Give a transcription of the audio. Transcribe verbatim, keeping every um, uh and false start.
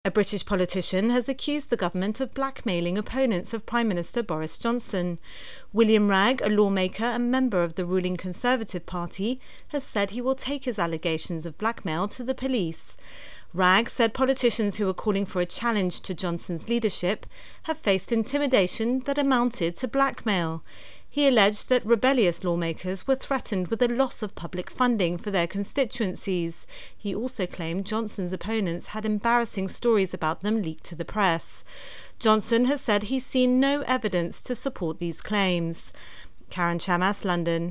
A British politician has accused the government of blackmailing opponents of Prime Minister Boris Johnson. William Wragg, a lawmaker and member of the ruling Conservative Party, has said he will take his allegations of blackmail to the police. Wragg said politicians who are calling for a challenge to Johnson's leadership have faced intimidation that amounted to blackmail. He alleged that rebellious lawmakers were threatened with a loss of public funding for their constituencies. He also claimed Johnson's opponents had embarrassing stories about them leaked to the press. Johnson has said he's seen no evidence to support these claims. Karen Chamas, London.